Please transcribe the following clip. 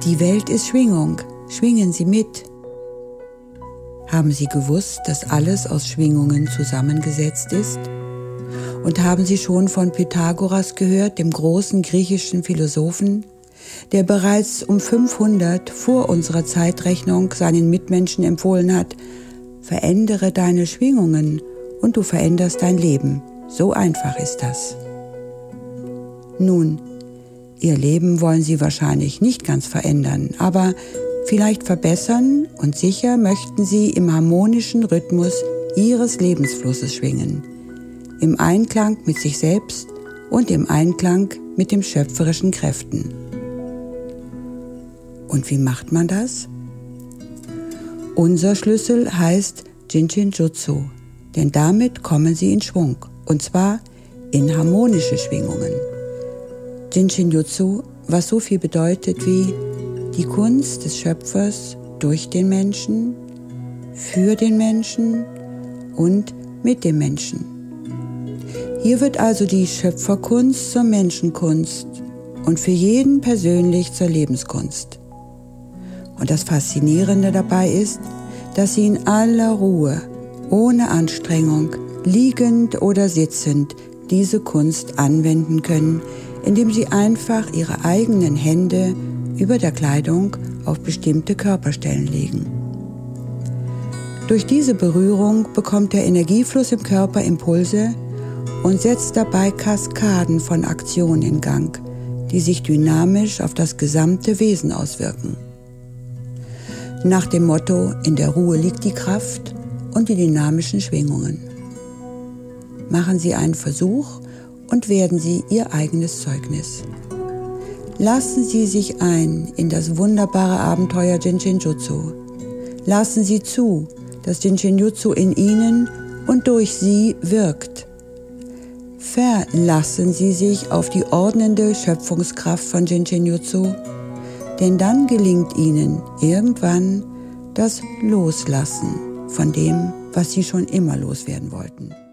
Die Welt ist Schwingung, schwingen Sie mit. Haben Sie gewusst, dass alles aus Schwingungen zusammengesetzt ist? Und haben Sie schon von Pythagoras gehört, dem großen griechischen Philosophen, der bereits um 500 vor unserer Zeitrechnung seinen Mitmenschen empfohlen hat: Verändere deine Schwingungen und du veränderst dein Leben. So einfach ist das. Nun, Ihr Leben wollen Sie wahrscheinlich nicht ganz verändern, aber vielleicht verbessern, und sicher möchten Sie im harmonischen Rhythmus Ihres Lebensflusses schwingen, im Einklang mit sich selbst und im Einklang mit den schöpferischen Kräften. Und wie macht man das? Unser Schlüssel heißt Jinshin-Jutsu, denn damit kommen Sie in Schwung, und zwar in harmonische Schwingungen. Jinshin-Jutsu, was so viel bedeutet wie die Kunst des Schöpfers durch den Menschen, für den Menschen und mit dem Menschen. Hier wird also die Schöpferkunst zur Menschenkunst und für jeden persönlich zur Lebenskunst. Und das Faszinierende dabei ist, dass Sie in aller Ruhe, ohne Anstrengung, liegend oder sitzend diese Kunst anwenden können, indem Sie einfach Ihre eigenen Hände über der Kleidung auf bestimmte Körperstellen legen. Durch diese Berührung bekommt der Energiefluss im Körper Impulse und setzt dabei Kaskaden von Aktionen in Gang, die sich dynamisch auf das gesamte Wesen auswirken. Nach dem Motto: In der Ruhe liegt die Kraft und die dynamischen Schwingungen. Machen Sie einen Versuch und werden Sie Ihr eigenes Zeugnis. Lassen Sie sich ein in das wunderbare Abenteuer Jinshin-Jutsu. Lassen Sie zu, dass Jinshin-Jutsu in Ihnen und durch Sie wirkt. Verlassen Sie sich auf die ordnende Schöpfungskraft von Jinshin-Jutsu, denn dann gelingt Ihnen irgendwann das Loslassen von dem, was Sie schon immer loswerden wollten.